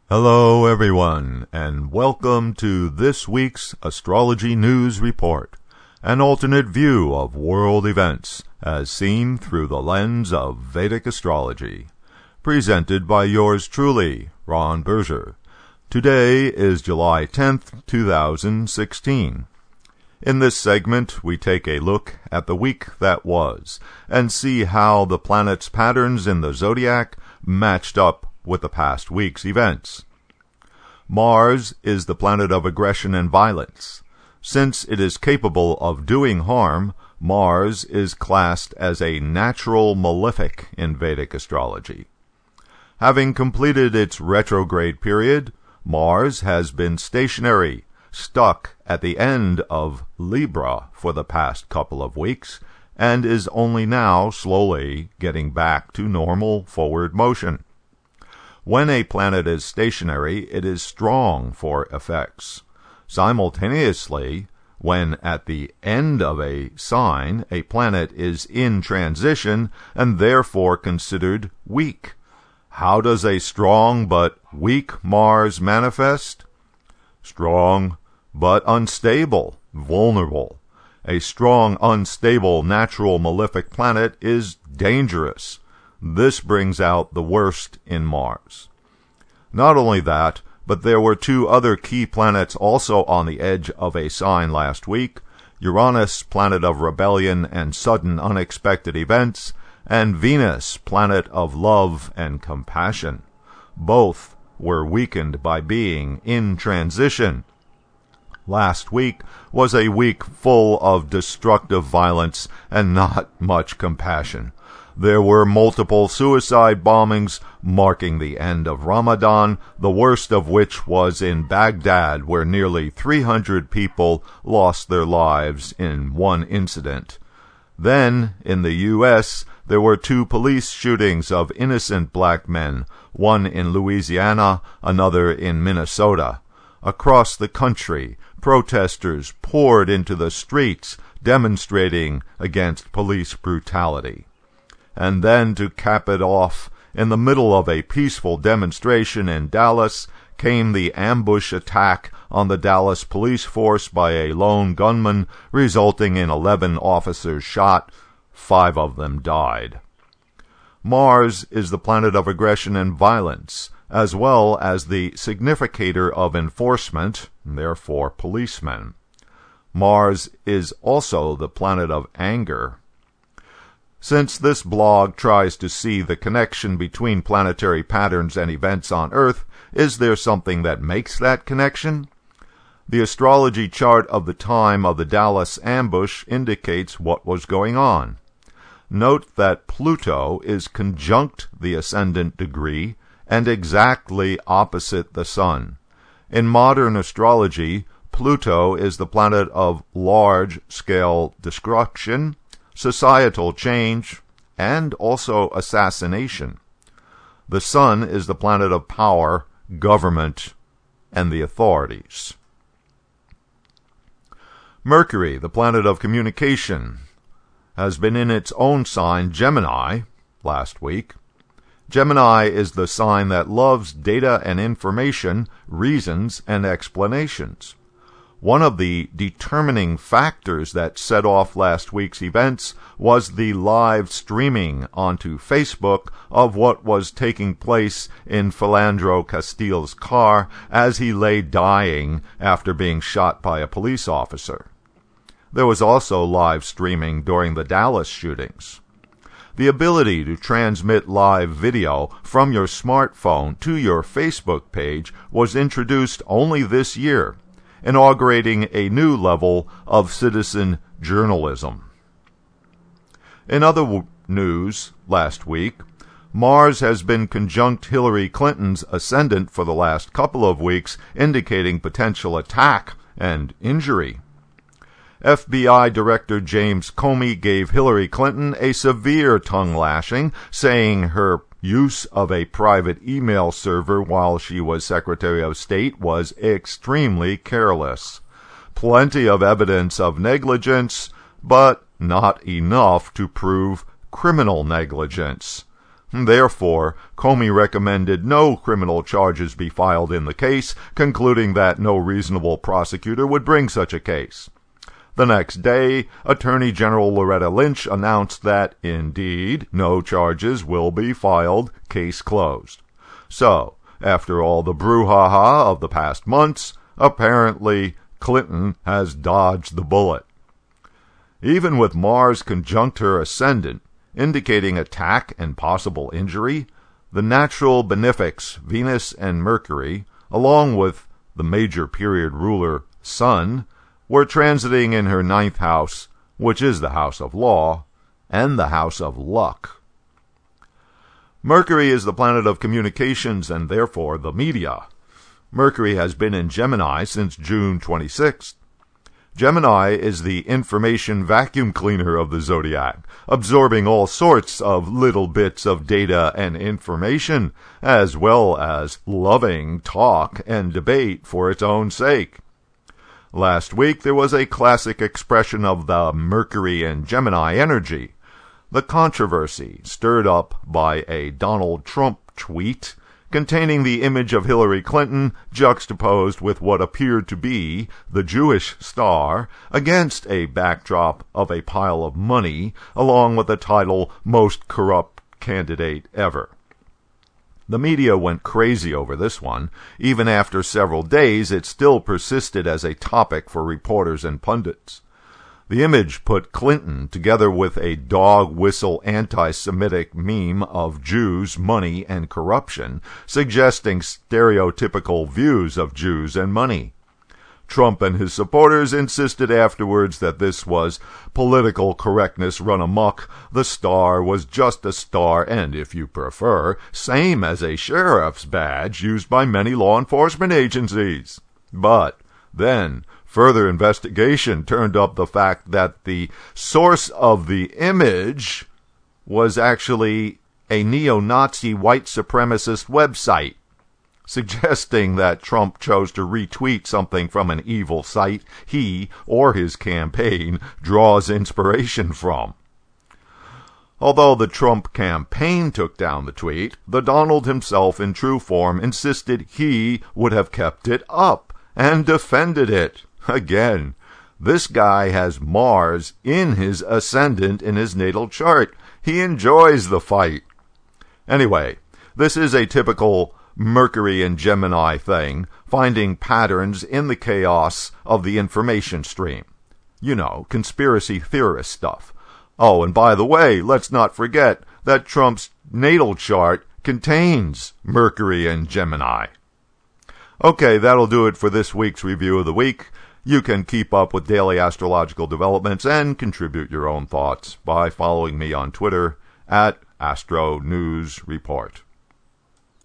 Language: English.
Hello, everyone, and welcome to this week's Astrology News Report, an alternate view of world events as seen through the lens of Vedic astrology. Presented by yours truly, Ron Berger. Today is July 10th, 2016. In this segment, we take a look at the week that was and see how the planets' patterns in the zodiac matched up with the past week's events. Mars is the planet of aggression and violence. Since it is capable of doing harm, Mars is classed as a natural malefic in Vedic astrology. Having completed its retrograde period, Mars has been stationary, stuck at the end of Libra for the past couple of weeks, and is only now slowly getting back to normal forward motion. When a planet is stationary, it is strong for effects. Simultaneously, when at the end of a sign, a planet is in transition and therefore considered weak. How does a strong but weak Mars manifest? Strong but unstable, vulnerable. A strong, unstable, natural malefic planet is dangerous. This brings out the worst in Mars. Not only that, but there were two other key planets also on the edge of a sign last week: Uranus, planet of rebellion and sudden unexpected events, and Venus, planet of love and compassion. Both were weakened by being in transition. Last week was a week full of destructive violence and not much compassion. There were multiple suicide bombings marking the end of Ramadan, the worst of which was in Baghdad, where nearly 300 people lost their lives in one incident. Then, in the U.S., there were two police shootings of innocent black men, one in Louisiana, another in Minnesota. Across the country, protesters poured into the streets, demonstrating against police brutality. And then, to cap it off, in the middle of a peaceful demonstration in Dallas, came the ambush attack on the Dallas police force by a lone gunman, resulting in 11 officers shot. 5 of them died. Mars is the planet of aggression and violence, as well as the significator of enforcement, therefore policemen. Mars is also the planet of anger. Since this blog tries to see the connection between planetary patterns and events on Earth, is there something that makes that connection? The astrology chart of the time of the Dallas ambush indicates what was going on. Note that Pluto is conjunct the ascendant degree and exactly opposite the Sun. In modern astrology, Pluto is the planet of large-scale destruction, societal change, and also assassination. The Sun is the planet of power, government, and the authorities. Mercury, the planet of communication, has been in its own sign, Gemini, last week. Gemini is the sign that loves data and information, reasons, and explanations. One of the determining factors that set off last week's events was the live streaming onto Facebook of what was taking place in Philandro Castile's car as he lay dying after being shot by a police officer. There was also live streaming during the Dallas shootings. The ability to transmit live video from your smartphone to your Facebook page was introduced only this year, inaugurating a new level of citizen journalism. In other news last week, Mars has been conjunct Hillary Clinton's ascendant for the last couple of weeks, indicating potential attack and injury. FBI Director James Comey gave Hillary Clinton a severe tongue-lashing, saying her use of a private email server while she was Secretary of State was extremely careless. Plenty of evidence of negligence, but not enough to prove criminal negligence. Therefore, Comey recommended no criminal charges be filed in the case, concluding that no reasonable prosecutor would bring such a case. The next day, Attorney General Loretta Lynch announced that, indeed, no charges will be filed, case closed. So, after all the brouhaha of the past months, apparently Clinton has dodged the bullet. Even with Mars conjunct her ascendant, indicating attack and possible injury, the natural benefics Venus and Mercury, along with the major period ruler Sun, were transiting in her ninth house, which is the house of law, and the house of luck. Mercury is the planet of communications and therefore the media. Mercury has been in Gemini since June 26th. Gemini is the information vacuum cleaner of the zodiac, absorbing all sorts of little bits of data and information, as well as loving talk and debate for its own sake. Last week there was a classic expression of the Mercury and Gemini energy. The controversy stirred up by a Donald Trump tweet containing the image of Hillary Clinton juxtaposed with what appeared to be the Jewish star against a backdrop of a pile of money, along with the title Most Corrupt Candidate Ever. The media went crazy over this one. Even after several days, it still persisted as a topic for reporters and pundits. The image put Clinton together with a dog-whistle anti-Semitic meme of Jews, money, and corruption, suggesting stereotypical views of Jews and money. Trump and his supporters insisted afterwards that this was political correctness run amok. The star was just a star and, if you prefer, same as a sheriff's badge used by many law enforcement agencies. But then further investigation turned up the fact that the source of the image was actually a neo-Nazi white supremacist website, suggesting that Trump chose to retweet something from an evil site he or his campaign draws inspiration from. Although the Trump campaign took down the tweet, the Donald himself in true form insisted he would have kept it up and defended it. Again, this guy has Mars in his ascendant in his natal chart. He enjoys the fight. Anyway, this is a typical Mercury and Gemini thing, finding patterns in the chaos of the information stream. You know, conspiracy theorist stuff. Oh, and by the way, let's not forget that Trump's natal chart contains Mercury and Gemini. Okay, that'll do it for this week's Review of the Week. You can keep up with daily astrological developments and contribute your own thoughts by following me on Twitter @AstroNewsReport.